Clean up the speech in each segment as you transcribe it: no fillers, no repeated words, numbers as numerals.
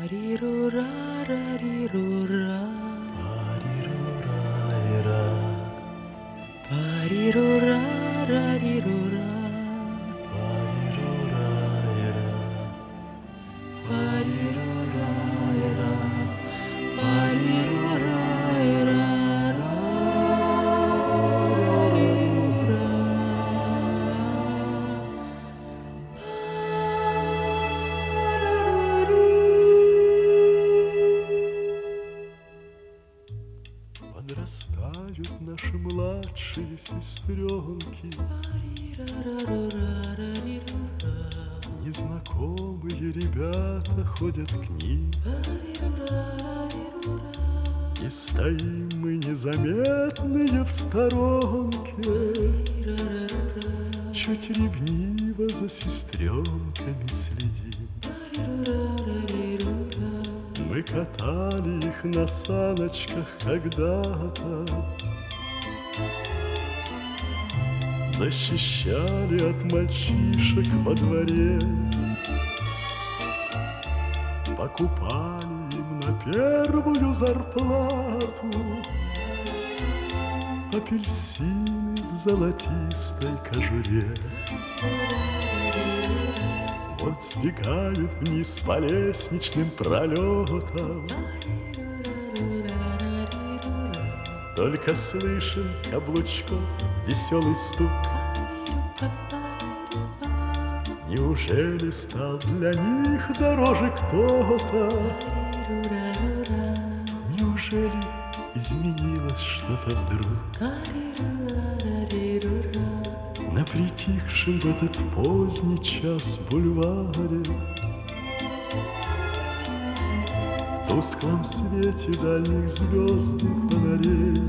Подрастают наши младшие сестренки, незнакомые ребята ходят к ним, и стоим мы незаметные в сторонке, чуть ревниво за сестренками следим. Мы катали их на саночках когда-то, защищали от мальчишек во дворе, покупали им на первую зарплату апельсины в золотистой кожуре. Вот сбегают вниз по лестничным пролетам, только слышим каблучков веселый стук. Неужели стал для них дороже кто-то? Неужели изменилось что-то вдруг? На притихшем в этот поздний час бульваре, в тусклом свете дальних звездных фонарей,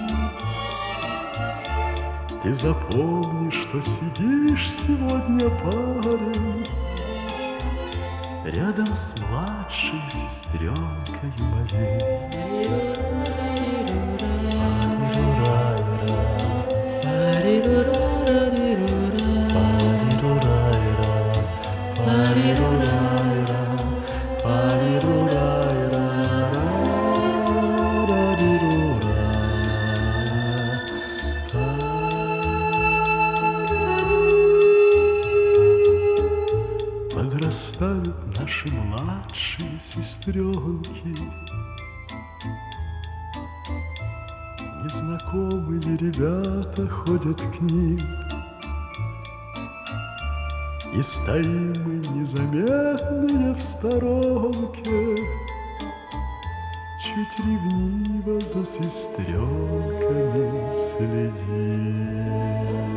ты запомни, что сидишь сегодня, парень, рядом с младшей сестренкой моей. Подрастают наши младшие сестренки, незнакомые ребята ходят к ним, и стоим мы незаметные в сторонке, чуть ревниво за сестренками следим.